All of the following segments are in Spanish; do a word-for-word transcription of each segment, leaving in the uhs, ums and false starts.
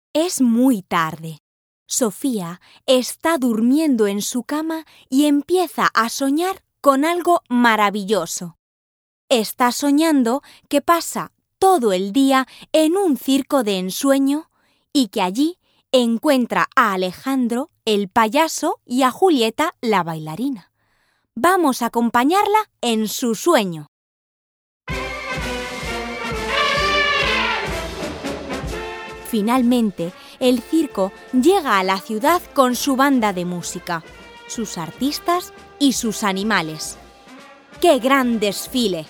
Es muy tarde. Sofía está durmiendo en su cama y empieza a soñar con algo maravilloso. Está soñando que pasa todo el día en un circo de ensueño y que allí encuentra a Alejandro, el payaso, y a Julieta, la bailarina. Vamos a acompañarla en su sueño. Finalmente, el circo llega a la ciudad con su banda de música, sus artistas y sus animales. ¡Qué gran desfile!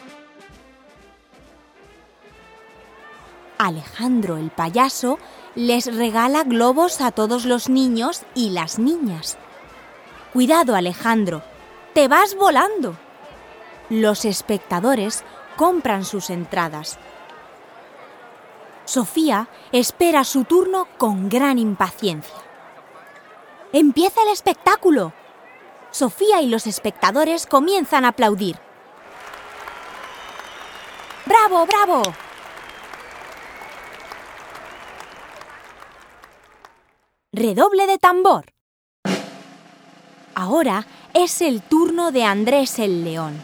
Alejandro, el payaso, les regala globos a todos los niños y las niñas. ¡Cuidado, Alejandro! ¡Te vas volando! Los espectadores compran sus entradas. Sofía espera su turno con gran impaciencia. ¡Empieza el espectáculo! Sofía y los espectadores comienzan a aplaudir. ¡Bravo, bravo! Redoble de tambor. Ahora es el turno de Andrés el león.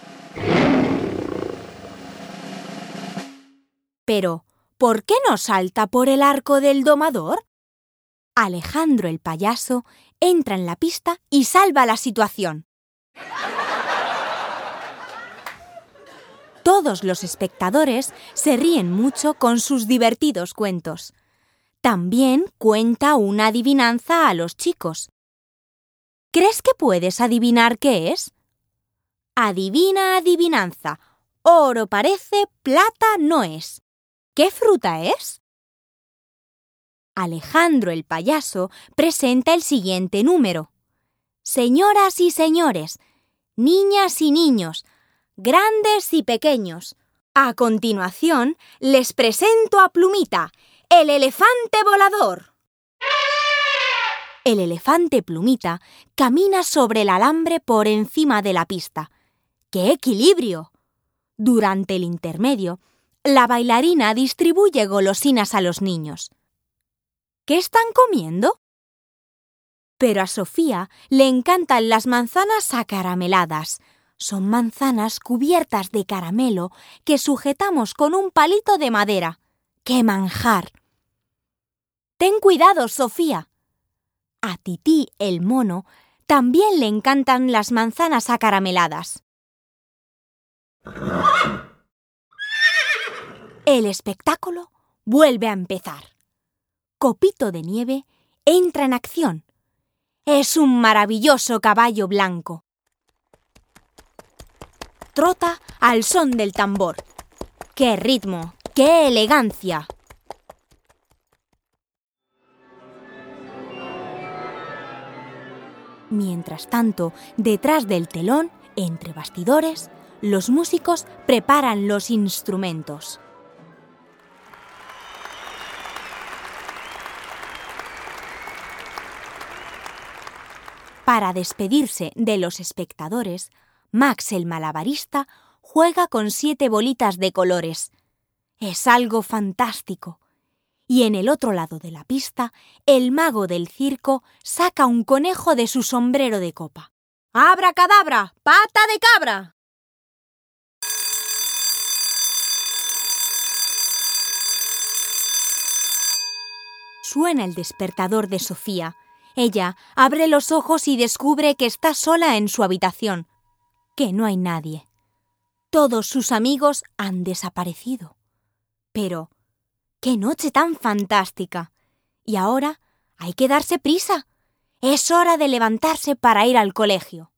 Pero, ¿por qué no salta por el arco del domador? Alejandro el payaso entra en la pista y salva la situación. Todos los espectadores se ríen mucho con sus divertidos cuentos. También cuenta una adivinanza a los chicos. ¿Crees que puedes adivinar qué es? Adivina, adivinanza. Oro parece, plata no es. ¿Qué fruta es? Alejandro el payaso presenta el siguiente número. Señoras y señores, niñas y niños, grandes y pequeños, a continuación les presento a Plumita, el elefante volador. El elefante Plumita camina sobre el alambre por encima de la pista. ¡Qué equilibrio! Durante el intermedio, la bailarina distribuye golosinas a los niños. ¿Qué están comiendo? Pero a Sofía le encantan las manzanas acarameladas. Son manzanas cubiertas de caramelo que sujetamos con un palito de madera. ¡Qué manjar! Ten cuidado, Sofía. A Tití, el mono, también le encantan las manzanas acarameladas. El espectáculo vuelve a empezar. Copito de Nieve entra en acción. Es un maravilloso caballo blanco. Trota al son del tambor. ¡Qué ritmo! ¡Qué elegancia! Mientras tanto, detrás del telón, entre bastidores, los músicos preparan los instrumentos. Para despedirse de los espectadores, Max el malabarista juega con siete bolitas de colores. Es algo fantástico. Y en el otro lado de la pista, el mago del circo saca un conejo de su sombrero de copa. ¡Abracadabra! ¡Pata de cabra! Suena el despertador de Sofía. Ella abre los ojos y descubre que está sola en su habitación, que no hay nadie. Todos sus amigos han desaparecido. Pero, ¡qué noche tan fantástica! Y ahora hay que darse prisa. Es hora de levantarse para ir al colegio.